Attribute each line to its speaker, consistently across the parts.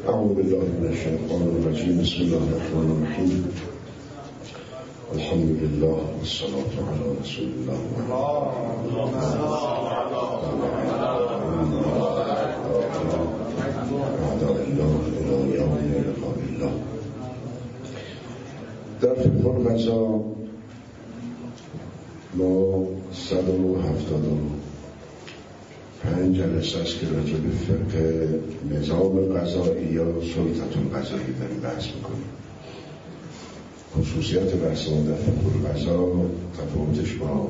Speaker 1: اعوذ بالله من الشیطان الرجیم. بسم الله الرحمن الرحیم. الحمد لله والصلاة على رسول الله. در فقه القضا ما 175 جلسه است که راجع به فقه نظام قضایی یا سلطة القضایی داریم بحث میکنیم. خصوصیت بحث ما در فقه القضا تفاوتش با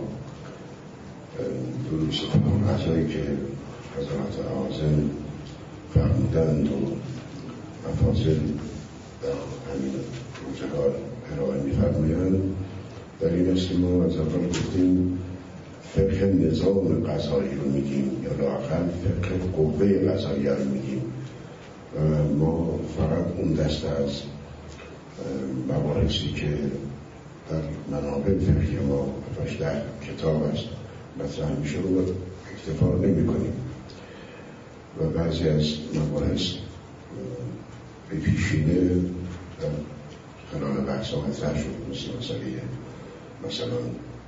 Speaker 1: دروس فقه القضایی که حضرات اعاظم فرمودند و مفاصل در همین روزگار ارائه می‌فرمایند، در این است که ما از اول گفتیم فقه نظام قضایی رو میگیم یا لااقل فقه قوه قضاییه رو میگیم. ما فقط اون دسته از مباحثی که در منابع فقهی ما 18 کتاب است مطرح میشه رو اکتفا نمی‌کنیم و بعضی از مباحث به پیشینه در خلال بحث ها مطرح شد، مثلا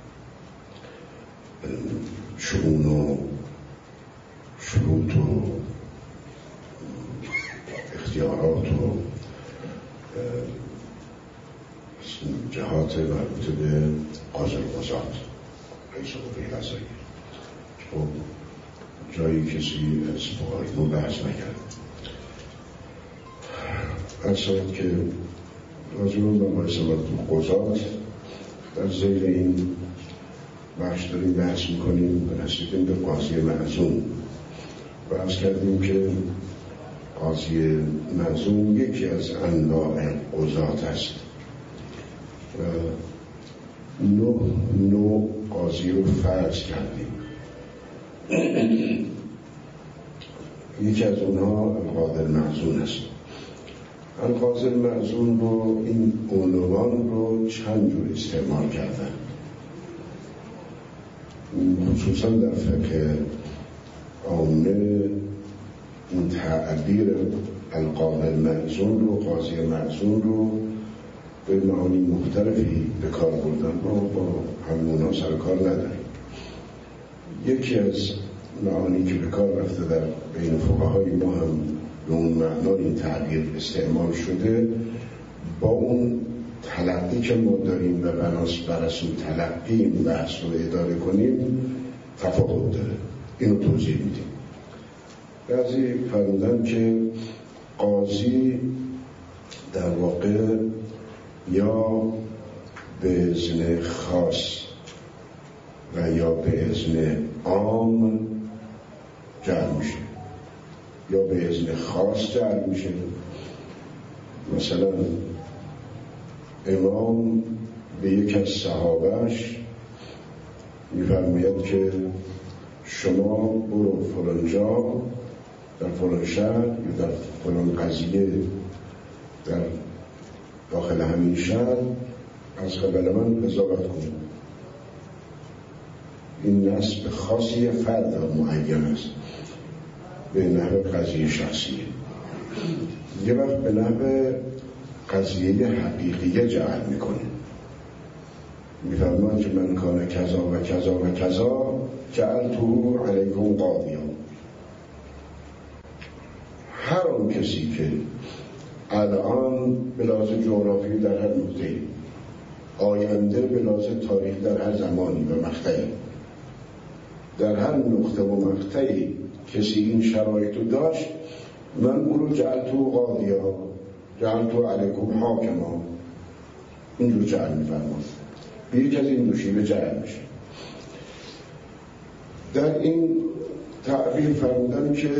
Speaker 1: شؤون و شروط و اختیارات و جهات مربوط به قاضی القضات رئیس قوه قضاییه. خب جایی کسی از فقهای بحث نکرد. اصلا که راجع به مباحث مربوط به قضات در زیر این بخش داریم بحث میکنیم و رسیدیم به قاضی معزوم و عرض کردیم که قاضی معزوم یکی از انواع قضات است و 9 قاضی رو فرض کردیم. یکی از اونها القاضی المعزون است. القاضی المعزون رو این عنوان رو چند جور استعمال کردن، خصوصا در فقه عامه این تعبیر القاضی المعزون رو، قاضی معزون رو به معانی مختلفی به کار بردن. ما با همونا سر کار نداریم. یکی از معانی که به کار رفته در بین فقهای ما هم به اون معنا این تعبیر استعمال شده، با اون تلقی که ما داریم و بر اساس تلقی این بحث رو اداره کنیم تفاوت داره. اینو توضیح میدیم. بعضی فرمودن که قاضی در واقع یا به اذن خاص و یا به اذن عام جعل میشه، یا به اذن خاص جعل میشه. مثلا امام به یک از صحابهش میفرماید که شما برو فلان جا در فلان شهر یا در فلان قضیه در داخل همین شهر از قبل من قضاوت کنید. این نسب خاصی فرد معین است، به نحو قضیه شخصیه. یه وقت به نحو قضیه حقیقیه جعل میکنه. میفرماید که من کان کذا و کذا و کذا جعلته علیکم قاضیا. هر اون کسی که الان به لحاظ جغرافی در هر نقطه‌ای، آینده به لحاظ تاریخ در هر زمانی و مقطعی، در هر نقطه و مقطعی کسی این شرایط رو داشت، من او رو جعلتو قاضیا، جعلتو علیکم حاکما، اینجور جعل می‌فرماید. به یک از این دو شیوه جعل میشه. در این تعبیر فرمودن که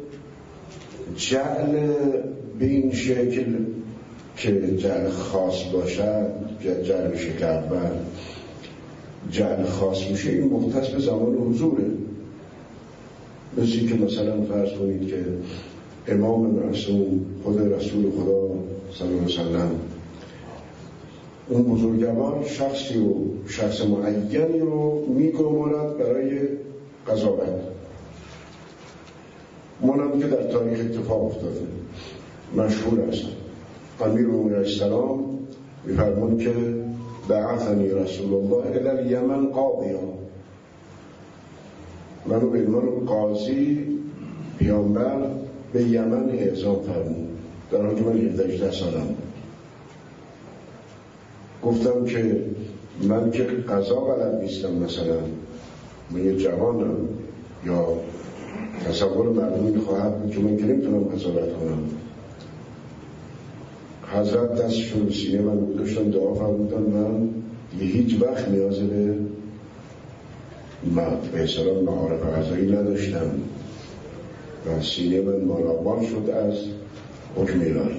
Speaker 1: جعل به این شکل که جعل خاص باشد، جعل به شکل اول جعل خاص میشه، این مختص به زمان حضوره. مثل که مثلا فرض کنید که امام معصوم خود رسول خدا صلی الله علیه وسلم، اون بزرگوار شخصی و شخص معینی رو میگمارد برای قضاوت، مانند که در تاریخ اتفاق افتاده مشهور است. امیرالمومنین علیه السلام می‌فرمود که بعثنی رسول الله الی الیمن قاضیا، منو به عنوان قاضی پیامبر به یمن اعزام فرمود در حالی که من 17 سالم. گفتم که من که قضا بلد نیستم، مثلا من یه جوانم، یا تصور مردم این خواهد بود که من که نمیتونم قضاوت کنم. حضرت دستشون رو سینه من گذاشتن، دعا فرمودن، من هیچ وقت نیاز به اصطلاح معارف قضایی نداشتم و سینه من مالامال شد از حکم الهی.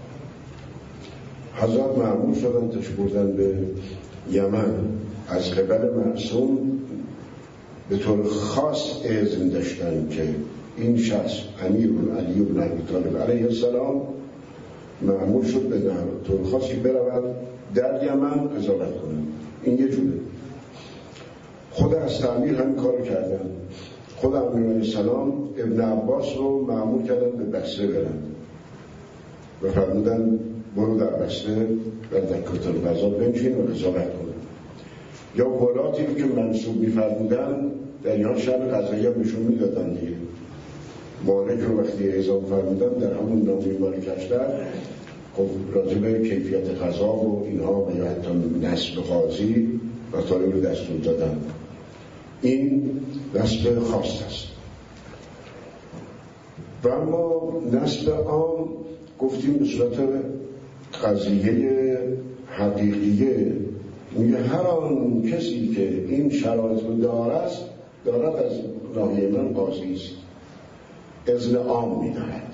Speaker 1: حضرت مأمور شدن تش بردن به یمن. از قبل معصوم به طور خاص اذن داشتن که این شخص امیر علی بن ابی طالب علیه السلام مأمور شد به طور خاصی برود در یمن قضاوت کنند. این یه جوره. خود از تعمیر همین کارو کردن. خود امیر علیه السلام ابن عباس رو مأمور کردن به بصره برن و فرمودن برو در بصره و در کتاب قضا بنشین و قضاوت کن. یا ولاتی که منصوب می‌فرمودن در ایران شأن قضایی هم بهشون میدادن دیگه. مالک رو وقتی اعزام فرمودن در همون نامه مالکش در خب راجع به کیفیت قضا و اینها و یا حتی نصب قاضی و طالب رو دستور دادن. این نصب خاص است. و اما نصب عام گفتیم به صورت قضیه حقیقیه، میگه هر آن کسی که این شرایط رو دارد از ناحیه من قاضی است، اذن عام میدهد.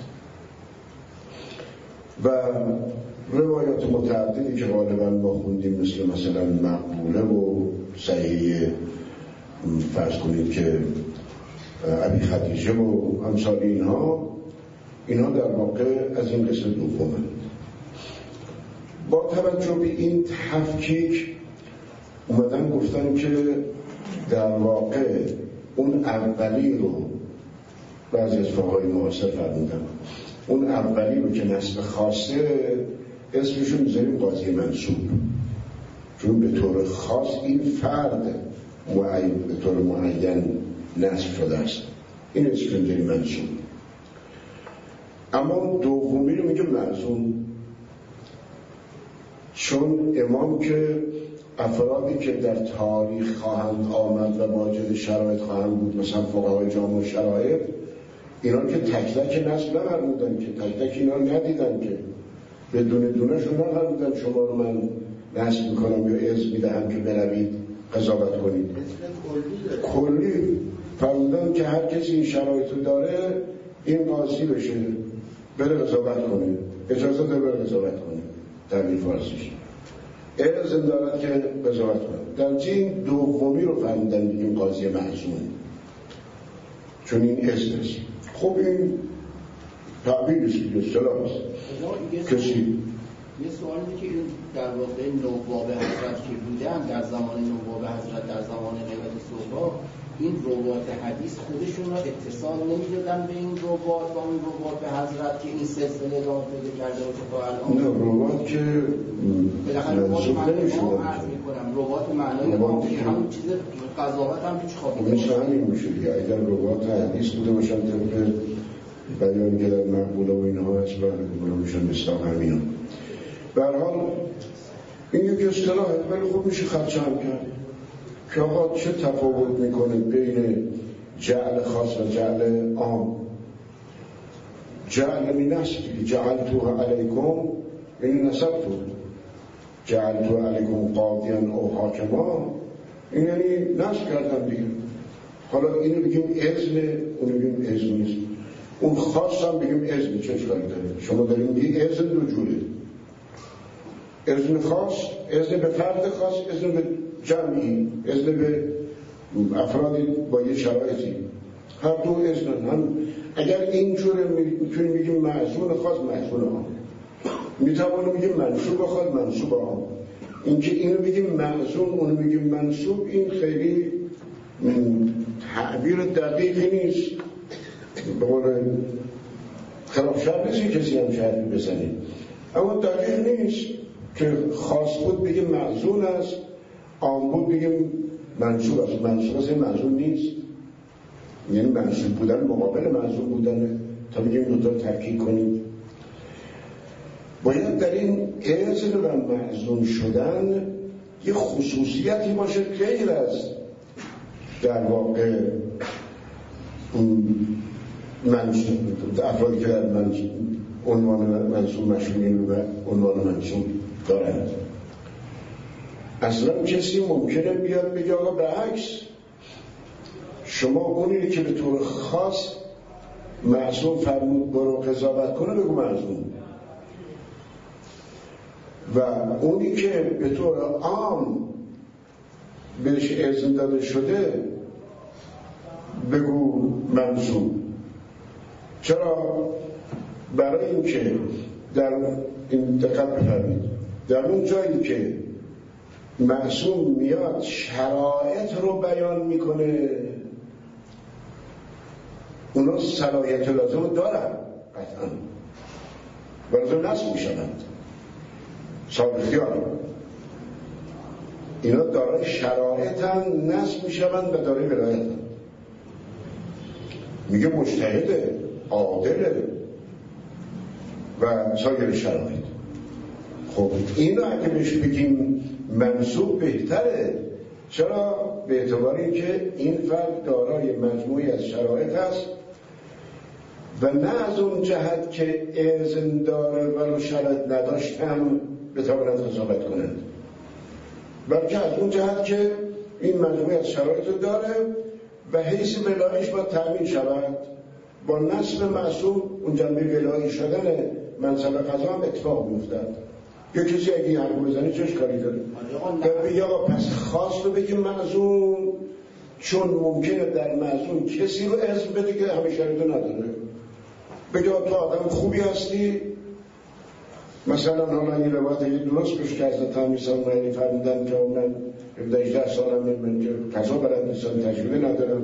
Speaker 1: و روایات متعددی که غالبا ما خوندیم مثلا مقبوله و صحیح فرض کنید که ابی خدیجه و امثال اینها در واقع از این قسم دومند. با توجه به این تفکیک اومدن گفتن که در واقع اون اولی رو بعضی از فقهای معاصر فرمودن، اون اولی رو که نصب خاصه اسمشون میذاریم قاضی منصوب، چون به طور خاص این فرد به طور معین نصب شده است، این اسمشون میذاریم منصوب. اما دومی رو میگه معزوم، چون امام که افرادی که در تاریخ خواهند آمد و واجد شرایط خواهند بود، مثلا فقهای جامع شرایط، اینا که تک تک نصب نفرمودن، که تک تک اینا ندیدن، که بدون دونشون نفرمودن شما رو من نصب میکنم یا اذن میدهم که بروید قضاوت کنید. کلی فرمودن که هر کسی این شرایط رو داره این قاضی بشه، بره قضاوت کنه، اجازه داره بره قضاوت کنه. تعبیر فارسیش اذن دارد که قضاوت کنه. در این دومی رو فرمودن بگیم قاضی معصوم، چون این اذن است. خب این تعبیر است که اصطلاح است. کسی
Speaker 2: یه سوالی که در واقع نواب حضرت که بودن در زمان نواب حضرت، در زمان قیامت صبح، این روات حدیث خودشون را اتصال نمی‌دادن به این روات با اون روات به حضرت که این سلسله را پیدا کرده باشه تا الان؟
Speaker 1: نه، روات که منصوب نمی‌شدن.
Speaker 2: روات معنای همون چیز قضاوت هم توش خوابیده
Speaker 1: مثل همین میشه دیگه. اگر روات حدیث بوده باشن طبق بیانی که در مقبوله و اینها هست برای میشن مثل همینا. به هر حال این یک اصطلاحه، ولی خوب میشه خدشه هم کرد که آقا چه تفاوت میکنه بین جعل خاص و جعل عام. جعل می نصب جعلتوها علیکم، این نصب تو جعلتوها علیکم قاضیان او حاکما، این یعنی نصب کردن دیگه. حالا اینو بگیم اذن، اونو بگیم اذن نیست. اون خاص هم بگیم اذن، چه اشکالی داره؟ شما داریم دیگه اذن دو جوره، اذن خاص، اذن به فرد خاص، اذن به جمعی، اذن به افرادی با یه شرایطی. هر دو اذن هم اگر اینجوره میتونیم بگیم معزون خاص، معزون عام. میتوانیم بگیم منصوب خاص، منصوب عام. اینکه اینو بگیم معزون اونو بگیم منصوب، این خیلی تعبیر دقیقی نیست. به قول خلاف شرع نیست کسی هم شرطی بزنید، اما دقیق نیست که خاص بود بگیم معزون است، عام بود بگیم منصوب است. منصوب است، این معزون نیست، یعنی منصوب بودن مقابل معزون بودنه. تا بگیم دوتا ترکیب کنیم، باید در این اذن و معزون شدن یه خصوصیتی باشه غیر از در واقع افرادی که در عنوان منصوب مشمولین و عنوان منصوب دارند. اصلا کسی ممکنه بیاد بگه آقا به عکس شما اونی که به طور خاص معصوم فرمود برو قضاوت کنه بگو معصوم، و اونی که به طور عام بهش اذن داده شده بگو منصوب. چرا؟ برای اینکه در این دقت بفرمایید، در اون جایی که معصوم میاد شرایط رو بیان میکنه اونا صلاحیت لازم دارن قطعا، برای نصب میشوند صاحب اختیار، اینا دارای شرایطن نصب میشوند و دارای ولایتن. میگه مجتهده، عادله و سایر شرایط. خب اینو اگه بهش بگیم منصوب بهتره. چرا؟ به اعتبار اینکه این فرد دارای مجموعی از شرایط است و نه از اون جهت که اذن داره ولو شرایط نداشت هم بتواند قضاوت کنند، بلکه از اون جهت که این مجموعی از شرایط رو داره و حیث ولایش باید تأمین شود. با نصب معصوم اون جنبه ولایی شدن منصب قضا هم اتفاق می‌افتد. یا کسی اگه این حرف بزنه چه کاری داره؟ یا پس خاص رو بگیم معصوم، چون ممکنه در معصوم کسی رو اذن بده که همه شرایط نداره. بگه تو آدم خوبی هستی، مثلا حالا این روایت درست بشه که از تمیسان معنی فرمودن که من 18 سالم من قضا بلد نیستم، تجربه ندارم،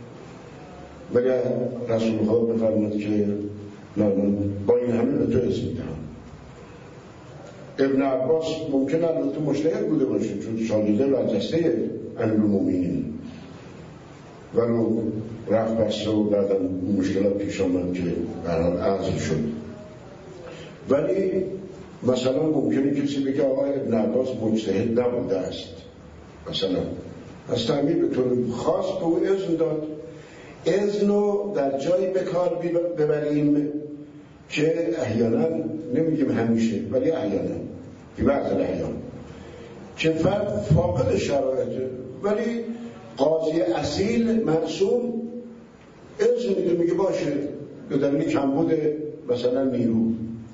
Speaker 1: ولی رسول خدا بفرمود که نه با این همه به تو اذن میدم. ابن عباس ممکنه البته مجتهد بوده باشه چون شاگرد برجسته امیرالمومنین، ولو رفت بسته و بعدم مشکلات پیش آمد که برحال عزل شد. ولی مثلا ممکنه کسی بگه آقا ابن عباس مجتهد نبوده است، مثلا از تعمیر به طور خاص به او اذن داد. اذن رو در جایی به کار ببریم که احیانا، نمیگیم همیشه ولی احیانا فی بعض الاحیان که فرد فاقد شرایطه ولی قاضی اصیل معصوم اذن میده، میگه باشه به دلیل کمبود مثلا نیرو،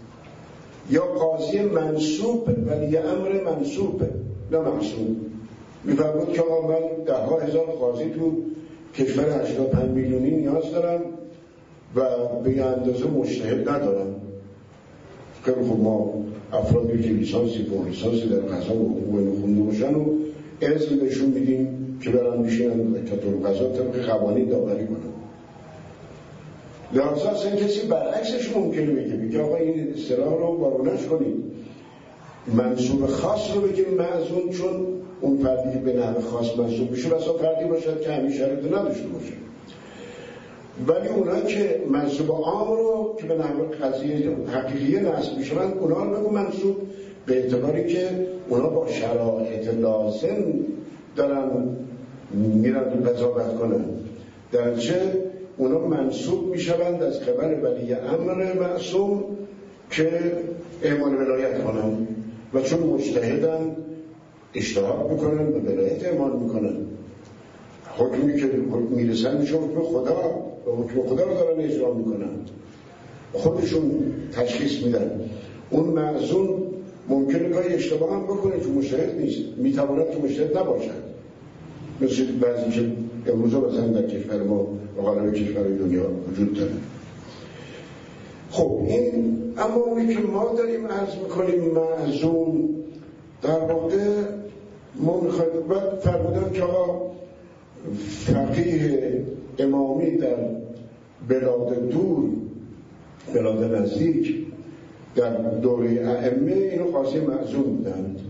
Speaker 1: یا قاضی منصوب ولی امر منصوب نه معصوم میفرمود که آقا من 10,000 قاضی تو کشور 85 میلیونی نیاز دارم و به یه اندازه مجتهد ندارم. خیلی خب ما افرادی که لیسانسی فوق لیسانسی در قضا و حقوق خونده باشن و اذن بهشون میدیم که برن بشینن کتاب قضا طبق قوانین داوری کنن. لحاظا اصلا کسی برعکسش ممکنه بگه آقا این اصطلاح رو وارونش کنید، منصوب خاص رو بگیم معزون، چون اون فردی که به نحو خاص منصوب بشه بسا فردی باشد که همین شرط نداشته باشه. ولی اونایی که منصوب عام رو که به نحو قضیه حقیقی نصب میشن اونا رو بگو منصوب، به اعتباری که اونا با شرایط لازم دارن میرن قضاوت کنن، در چه اونا منصوب میشوند از قبل ولی امر معصوم که اعمال ولایت کنن و چون مجتهدن اجتهاد میکنن و ولایت اعمال میکنن. حکمی که میرسن میشه حکم خدا و حکم خدا رو دارن اجرا میکنن، خودشون تشخیص میدن. اون معزون ممکنه گاهی اشتباه هم بکنه چون مجتهد نیست، میتواند که مجتهد نباشد، مثل بعضی که امروزا مثلا در کشور ما و غالب کشورهای دنیا وجود داره. خب این اما اونی که ما داریم عرض میکنیم معزون در واقع ما میخوایم بعد فرمودن که آقا فقیه امامی در بلاد دور بلاد نزدیک در دوره ائمه اینو قاضی معزون بودند.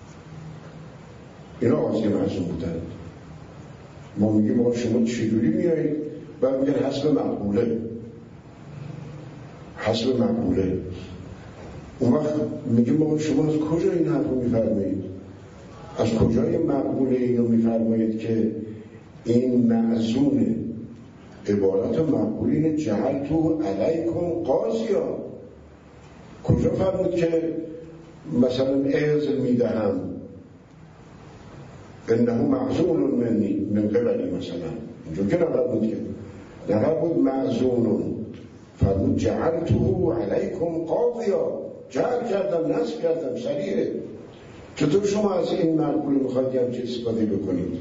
Speaker 1: ما میگیم شما چجوری میایید؟ بعد میگن حسب مقبوله. اون وقت میگیم شما از کجا این حرف رو میفرمایید؟ از کجای مقبوله اینو میفرمایید که این معزونه؟ عبارت مقبولین جعلتو علیکم قاضیا. کجا فرمود که مثلا اذن میدهم انه معزون منی من قبلی، مثلا اینجا که نفرمود معزون، فرمود جعلتو علیکم قاضیا، جعل کردم، نصب کردم، سریعه. چطور شما از این مقبول میخواید همچه استفاده بکنید؟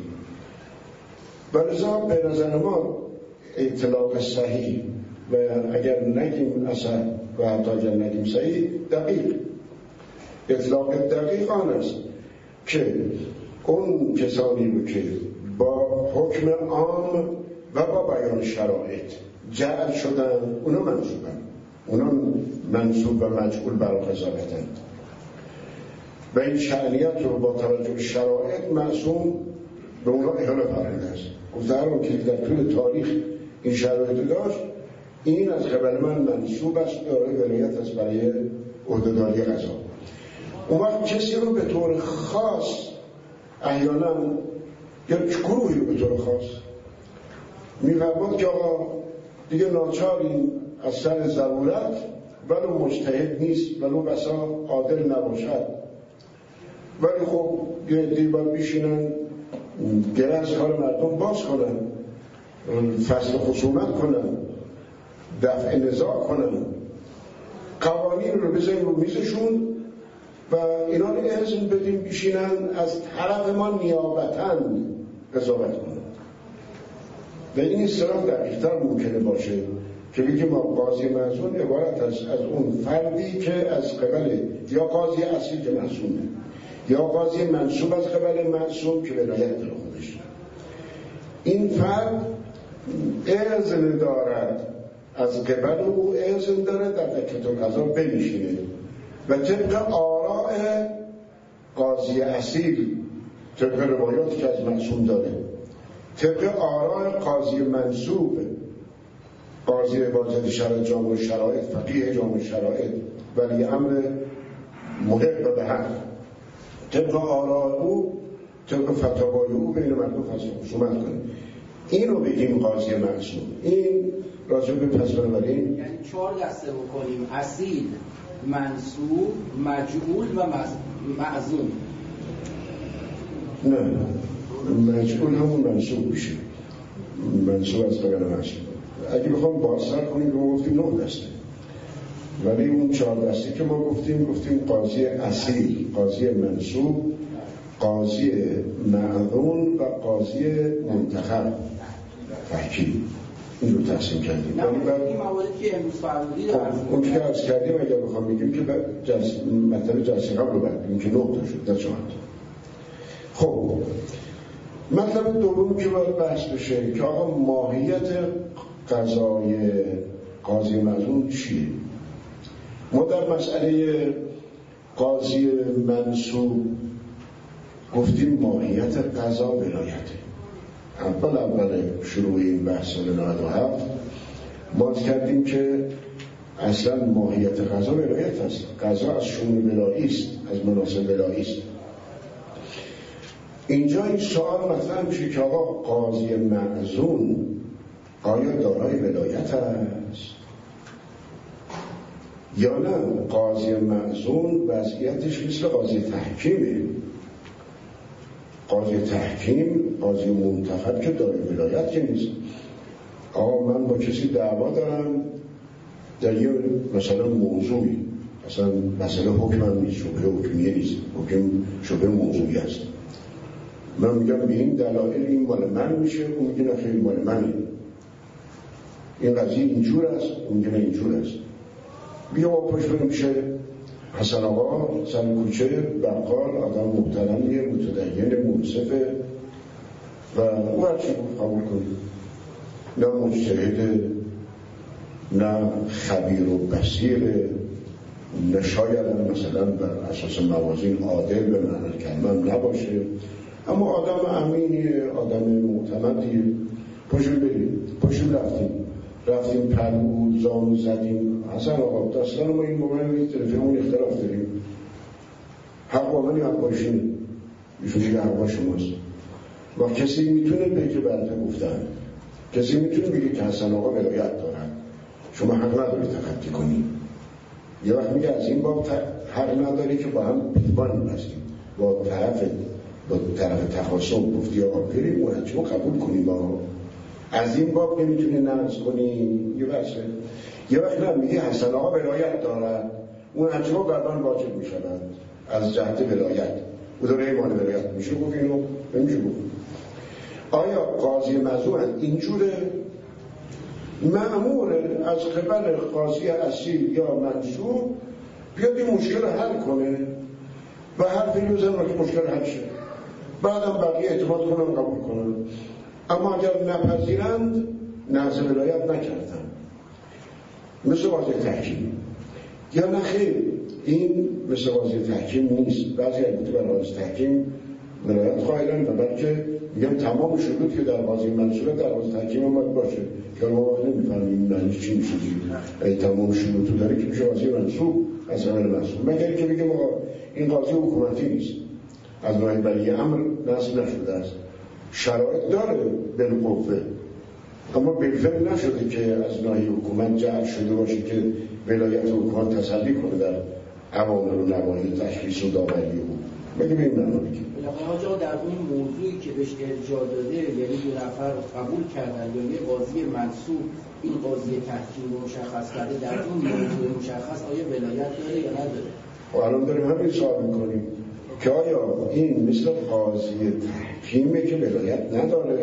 Speaker 1: ولذا به نظر ما اطلاق صحیح و اگر نگیم اصح و حتی اگر نگیم صحیح، دقیق، اطلاق دقیق آن است که اون کسانی رو که با حکم عام و با بیان شرایط جعل شدن، اونا منصوبن، اونا منصوب و مجعول برای قضاوتن و این شأنیت رو با توجه به شرایط معصوم به اونا احاله فرموده است. گفتم که در طول تاریخ این شرایط داشت، این از قبل من منصوب است، دارای ولایت است برای عهدهداری قضا. اون وقت کسی رو به طور خاص احیانا یا گروهی رو به طور خاص میفرماد که آقا دیگه ناچاریم از سر ضرورت، ولو مجتهد نیست، ولو بسا عادل نباشد، ولی خب یه دیبار بیشینن گره از کار مردم باز کنن، فصل خصومت کنن، دفع نزاع کنن، قوانین رو بذاریم رو میزشون و اینا رو اذن بدیم بیشینن از طرف ما نیابتاً قضاوت کنن. و این اصطلاح دقیق‌تر ممکنه باشه که بگیم ما قاضی معزون عبارت از اون فردی که از قبل یا قاضی اصیل که معصومه یا قاضی منصوب از قبل معصوم که ولایت داره خودش، این فرد اذن دارد از قبل او، اذن داره در دکتر قضا بنشینه و طبق آراء قاضی اصیل، طبق روایاتی که از معصوم داره، طبق آراء قاضی منصوب، قاضی بازد شرع جامع شرایط، فقیه جامع شرایط، ولی امر محق به حق، طبق آراء او، طبق فتاوای او بین مردم فصل خصومت کنه. اینو بگیم قاضی معصوم. این راجع به پس بنابراین
Speaker 2: یعنی 4 دسته بکنیم: اصیل، منصوب، مجعول و معزون.
Speaker 1: نه، مجعول همون منصوب میشه، منصوب از قبل معصوم. اگه بخوام بازتر کنیم رو گفتیم 9 دسته، ولی اون 4 دسته که ما گفتیم قاضی اصیل، قاضی منصوب، قاضی معزون و قاضی منتخب تحکیم. این رو تقسیم کردیم.
Speaker 2: نه این مواردی که امروز فرمودید
Speaker 1: اون که عرض کردیم اگر بخوام بگیم که مطلب جلسه قبل رو بگیم که 9 تا شد در 4. خب مطلب دوم که باید بحث بشه که آقا ماهیت قضای قاضی معزون چیه؟ ما در مسئله قاضی منصوب گفتیم ماهیت قضا ولایته. اول شروع این بحث سال 97 ما کردیم که اصلا ماهیت قضا ولایت است. قضا از شؤون ولایی است، از مناسب ولایی است. اینجا این سوال مطرح میشه که آقا قاضی معزون آیا دارای ولایت است یا نه؟ قاضی معزون وضعیتش مثل قاضی تحکیمه. قاضی تحکیم، قاضی منتخب که داره ولایت که نیست. آقا من با کسی دعوا دارم در یه مثلا موضوعی، مثلا مسئله حکمم نیست، شبه حکمیه نیست، حکم شبه موضوعی است، من میگم به این دلایل این مال من میشه، اون میگه نه خیلی مال منه، این قضیه اینجور است، اون میگه نه اینجور است. بیا با پشت میشه حسن آقا سر کوچه بقال، آدم محترمیه، متدین، منصفه و او هرچی قبول کنید، نه مجتهده نه خبیر و بصیر، نه شاید مثلا بر اساس موازین عادل به معنی کلمه نباشه، اما آدم امینیه، آدم معتمدیه. پاشیم رفتیم پلو زانو زدیم. حسن آقا داستان ما این موقع تلفنمون اختلاف داریم، حق آمنی حق باشینه، ایشون دیگه حق با شماست. و کسی میتونه بگه برده گفتن، کسی میتونه بگه که حسن آقا ولایت دارن، شما حق نداری تخطی کنی. یه وقت میگه از این باب حق نداری که با هم پیمان بستیم، با طرف تخاصم گفتی آقا بریم مرجعه قبول کنیم، آقا از این باب نمیتونه نقض کنی. یه وقت نه میگه حسن آقا ولایت دارد، اون اجماع بعدان واجب میشود از جهت ولایت، او داره ایمان ولایت میشه گفت، اینو نمیشه گفت. آیا قاضی مظلوم اینجوره؟ مأموره از قبل قاضی اصیل یا منصوب بیاد این مشکل حل کنه و حرفی بزنه که مشکل حل شه، بعدم بقیه اعتماد کنن قبول کنن. اما اگر نپذیرند نقض ولایت نکردن، مثل قاضی تحکیم. یا نه خیر، این مثل قاضی تحکیم نیست. بعضی البته بر قاضی تحکیم ولایت قائلن و بلکه میگم تمام شروط که در قاضی منصوره در قاضی تحکیم هم باید باشه، که ما وقت نمیفهمیم معنیش چی میشه. اگه تمام شروطو داره که میشه قاضی منصوب از عمل منصوب، مگر که بگیم آقا این قاضی حکومتی نیست، از نوع ولی امر نصب نشده است، شرایط داره بالقوه، اما بالفعل نشده که از ناحیه حکومت جعل شده باشه که ولایت حکومت تسلط کنه در عوامل و نواحی تشخیص و داوری او. مگه به این معنا میگه
Speaker 2: بالاخره در اون موضوعی که بهش ارجاع داده، یعنی دو نفر قبول کردن یا یه قاضی منصوب این قاضی تحکیم رو مشخص کرده، در اون موضوع مشخص آیا ولایت داره یا نداره؟
Speaker 1: و الان داریم همین سوال میکنیم که آیا این مثل قاضی تحکیمه که ولایت نداره؟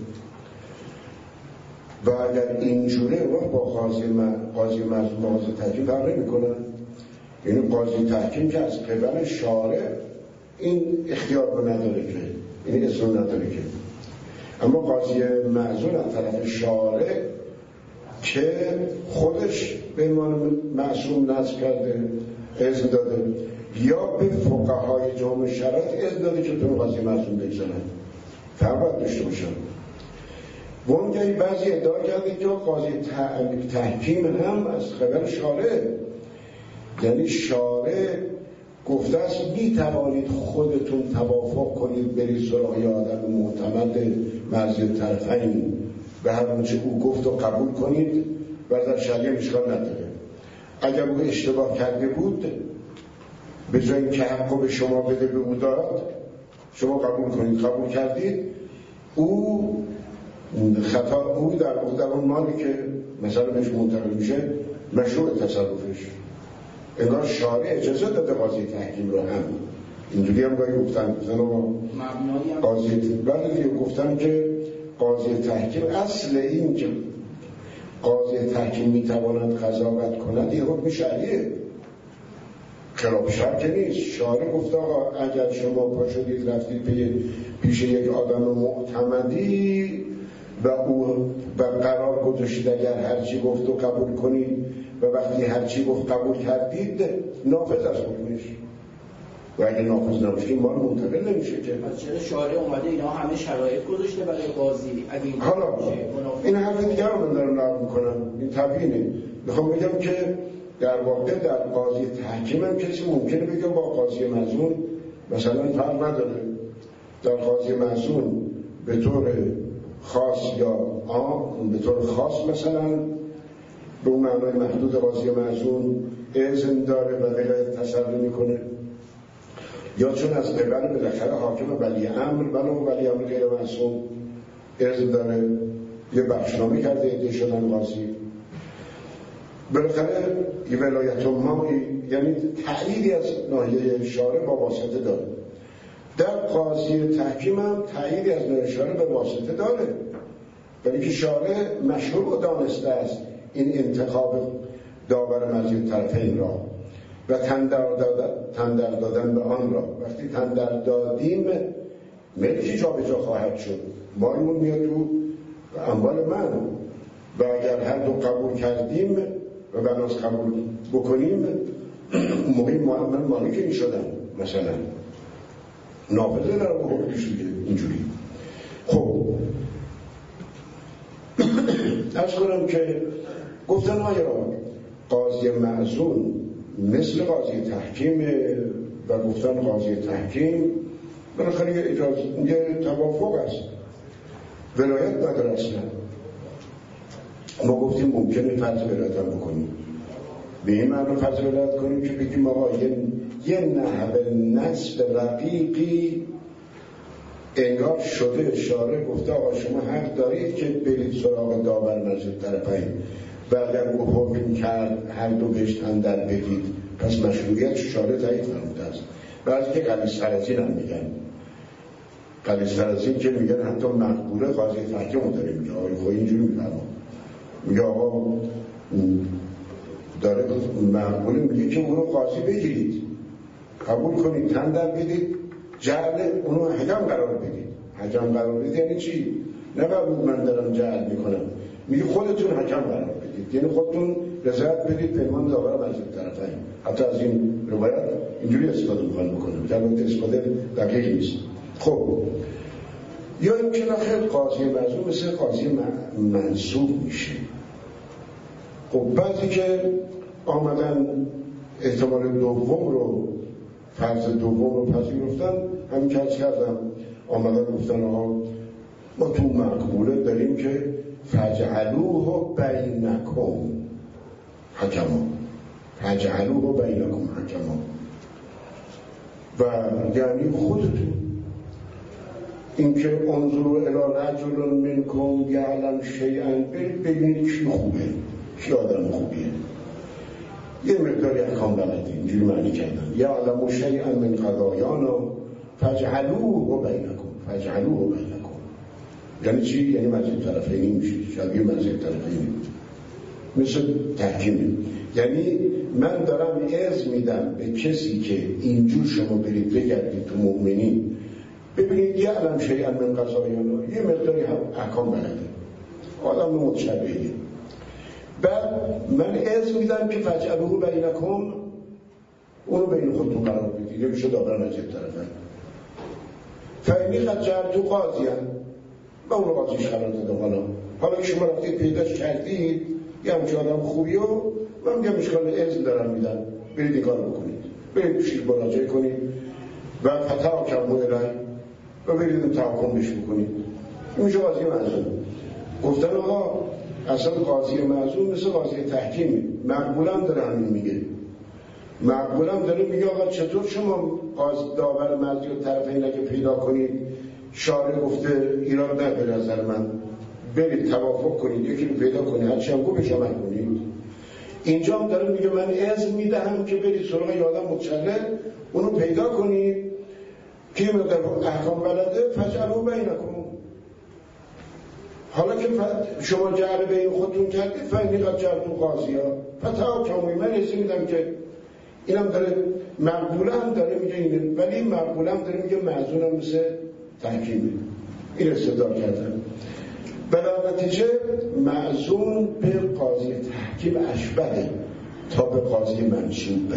Speaker 1: و اگر اینجوره با قاضی مظلوم قاضی تحکیم فرق نمی‌کنه. یعنی قاضی تحکیم که از قبل شارع این اختیار رو نداره که، این اصول نداره که، اما قاضی معزول از طرف شارع که خودش به عنوان معصوم نصب کرده، اذن داده، یا به فقهای جامع شرایط اذن داده که تو قاضی معصوم بگذارن، فرق باید داشته باشن. وانگهی بعضی ادعا کرده که قاضی تحکیم هم از قبل شارع، یعنی شارع گفته است می توانید خودتون توافق کنید برید سراغ آدم معتمد مرضی طرفین به هر اونچه او گفت و قبول کنید و در شریعه اشکال نداره. اگر او اشتباه کرده بود به جای اینکه حقو به شما بده به او داد، شما قبول کنید، قبول کردید، او خطا او در اون مالی که مثلا بهش منتقل میشه مشروع تصرفش. انگار شارع اجازه داده قاضی تحکیم رو هم اینجوری هم گاهی گفتن قاضی دیگه گفتن که قاضی تحکیم اصل این که قاضی تحکیم میتواند قضاوت کند یه حکم شرعیه، خلاف شرع که نیست. شارع گفت آقا اگر شما پا شدید رفتید پیش یک آدم معتمدی و او و قرار گذاشتید اگر هرچی گفت و قبول کنید و وقتی هرچی گفت قبول کردید نافذ از حکمش، و اگه نافذ نباشه این مال منتقل نمیشه که.
Speaker 2: چرا شارع اومده اینا همه شرایط گذاشته برای قاضی؟
Speaker 1: حالا این حرف دیگه رو من دارم نقل میکنم، این طبیعیه. میخوام بگم که در واقع در قاضی تحکیم هم کسی ممکنه بگه با قاضی مظلوم مثلا فرق نداره، در قاضی مظلوم به طور خاص یا به طور خاص مثلا به اون معنای محدود قاضی مظلوم اذن داره و ولایت تصرف میکنه، یا چون از قبل بالاخره حاکم ولی امر ولی امر غیر معصوم اذن داره، یه بخشنامه کرده ایده شدن قاضی، بالاخره یه ولایت ما یعنی تأییدی از ناحیه شارع با واسطه داره. در قاضی تحکیم هم تأییدی از ناحیه شارع به واسطه داره، ولی که شارع مشروع دانسته است این انتخاب داور مرجع طرفین را و تندر دادن به آن را. وقتی تندر دادیم ملکی جا به جا خواهد شد، مالمون میاد تو اموال من و اگر هر دو قبول کردیم و بناس قبول بکنیم موقعی من مالک این شدم مثلا نافذه در حکمش دیگه اینجوری. خب ارز کنم که گفتن آیا قاضی معزون مثل قاضی تحکیم و گفتن قاضی تحکیم بالاخره یه توافق است، ولایت نداره اصلا. ما گفتیم ممکنه فرض ولایت هم بکنیم، به این معنی فرض ولایت کنیم که بگیم آقا یه نحو نصب رقیقی انگار شده، شارع گفته آقا شما حق دارید که برید سراغ داور مسجد طرفین و اگر او حکم کرد هر دو بهش اندر بدید، پس مشروعیت شارع تایید فرموده است. بعضی که قلیص‌تر از این هم میگن، قلیص‌تر از این که میگن حتی مقبوله قاضی تحکیم داره میگه آقای خواهی اینجوری میفرما، میگه آقا داره مقبوله میگه که اونو قاضی بگیرید، قبول کنید، تن در بدید، جعل اونو حکم قرار بدید. حکم قرار بدید یعنی چی؟ نه قبول من دارم جعل میکنم، میگه خودتون حکم قرار بدید، یعنی خودتون رضایت بدید پیمان داور مسجد طرفین. حتی از این روایت اینجوری استفاده میخوان بکنم که البته استفاده دقیق نیست. خب یا این که نخیر قاضی معزوم مثل قاضی منصوب میشه. خب بعضی که آمدن احتمال دوم رو فرض دوم رو پذیرفتن، همین که از کردم آمدن گفتن آقا ما تو مقبوله داریم که فجعلوه بینکم حکما، فجعلوه بینکم حکما، و یعنی خودتون این که انظروا الی رجل منکم یعلم شیئا، ببینید کی خوبه، کی آدم خوبیه، یه مقداری احکام بلده، اینجوری معنی کردن یعلم شیئا من قضایانا فجعلوه بینکم، فجعلوه بینکم یعنی چی؟ یعنی مسجد طرفینی میشه، شبیه مسجد طرفینی مثل تحکیمه. یعنی من دارم اذن میدم به کسی که اینجور شما برید بگردید تو مؤمنین ببینید یعلم شیئا من قضایانا، یه مقداری هم احکام بلده، آدم متشبهیه. بعد من اذن میدم که فجعلوه بینکم، اونو بین خودتون قرار بدید، یه میشه داور مسجد طرفین. فینی قد جعلتو قاضیا، من اونو قاضیش قرار دادم. حالا که شما رفتید پیداش کردید یه همچه آدم خوبی و من میگم اشکال اذن دارم میدم برید این کار بکنید، برید پیشش مراجعه کنید و فتحکموا الیه و برید اون تحکم بهش بکنید. این میشه قاضی معزوم. گفتن آقا اصلا قاضی معزوم مثل قاضی تحکیمی، مقبولم داره همین میگه، مقبولم داره میگه آقا چطور شما داور مسجد طرفین اگه پیدا کنید شارع گفته ایراد نداره نظر من، برید توافق کنید یکی رو پیدا کنید هرچی هم گفت عمل کنید. اینجا هم داره میگه من اذن میدهم که برید سراغ یادم متشلل اونو پیدا کنید که مقدار احکام بلده فجعلوه بینکم. حالا که شما جعل بین خودتون کردید فینی قد جعلتو قاضیا فتحکموا، من اذن میدم که اینم داره مقبوله هم داره میگه اینه، ولی مقبوله هم داره میگه معزون هم مثل تحکیمه. این استدلال کردن و در نتیجه معزون به قاضی تحکیم اشبهه تا به قاضی منصوبه.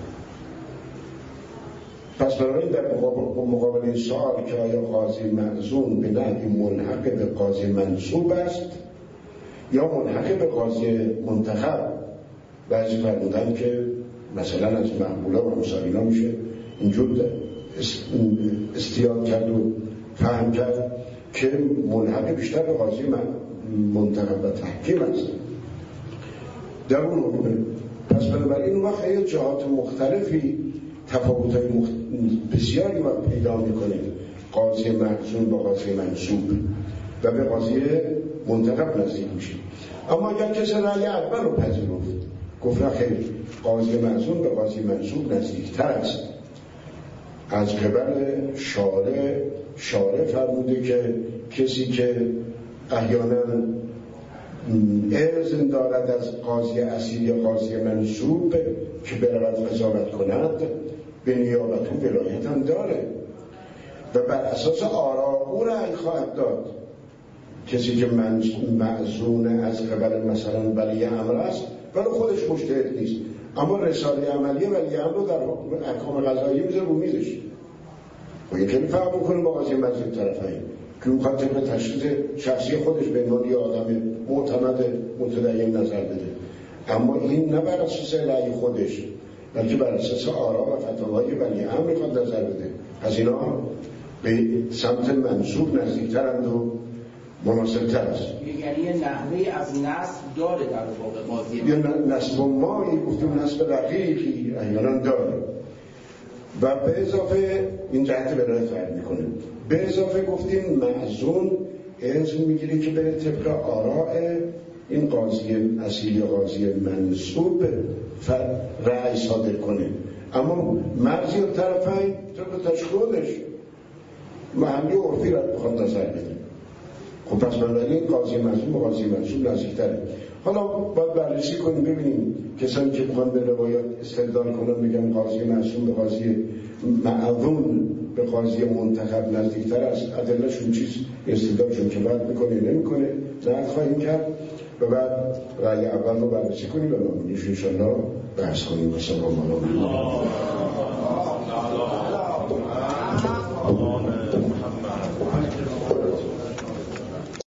Speaker 1: پس برای در مقابل این سوال که آیا قاضی معزون به نحوی ملحق به قاضی منصوب است یا ملحق به قاضی منتخب، بعضی فرمودن که مثلا از مقبوله و مسائینا میشه اینجور استیاد کرد و فهم کرد که ملحق بیشتر به قاضی منتخب و تحکیم است در اون حکمه. پس بنابراین وقت خیلی جهات مختلفی تفاوت‌های بسیاری وقت پیدا میکنه قاضی معزون با قاضی منصوب و به قاضی منتخب نزدیک میشه. اما اگر کسی رأی اول رو پذیرفت گفت خیلی قاضی معزون به قاضی منصوب نزدیکتر است، از قبل شارع فرموده که کسی که احیانا اذن دارد از قاضی اصیل یا قاضی منصوب که برود قضاوت کند به نیابت و ولایت هم داره و بر اساس آراء او رأی خواهد داد. کسی که معزون از قبل مثلا ولی امر است ولی خودش مجتهد نیست، اما رساله عملی ولی امر رو در احکام قضایی میذاره رو میزش و یه خیلی فرق میکنه با قاضی مجلس طرفین که اون خاطر به تشخیص شخصی خودش به عنوان یه آدم معتمد متدین نظر بده، اما این نه بر اساس رأی خودش بلکه بر اساس آرا و فتاوای ولی امر میخواد نظر بده. از اینا به سمت منسوب نزدیکترند و مناسبتر است.
Speaker 2: یعنی یه نحوه از نسب داره در واقع قاضی،
Speaker 1: یه نسب مایی گفتیم نسب رقیقی احیانا داره و به اضافه این جهت برای فرق میکنه. به اضافه گفتیم معزون اذن میگیره که بره طبق آراء این قاضی اصیل یا قاضی منصوب رأی صادر کنه، اما مرزی و طرفین طبق تشخیصش محلی و عرفی را بخواد نظر بده. خب پس بنابراین قاضی معزون و قاضی منصوب نزدیکتره. حالا باید بررسی کنیم ببینیم کسانی که بخوان به روایات استدلال کنن میگن قاضی معصوم به قاضی معزون به قاضی منتخب نزدیکتر است، ادلهشون چیز استدلالشون که باید میکنه نمیکنه نقد خواهیم کرد و بعد رأی اول رو بررسی کنیم و مبنیش انشاءالله بحث کنیم. و سلام علیکم.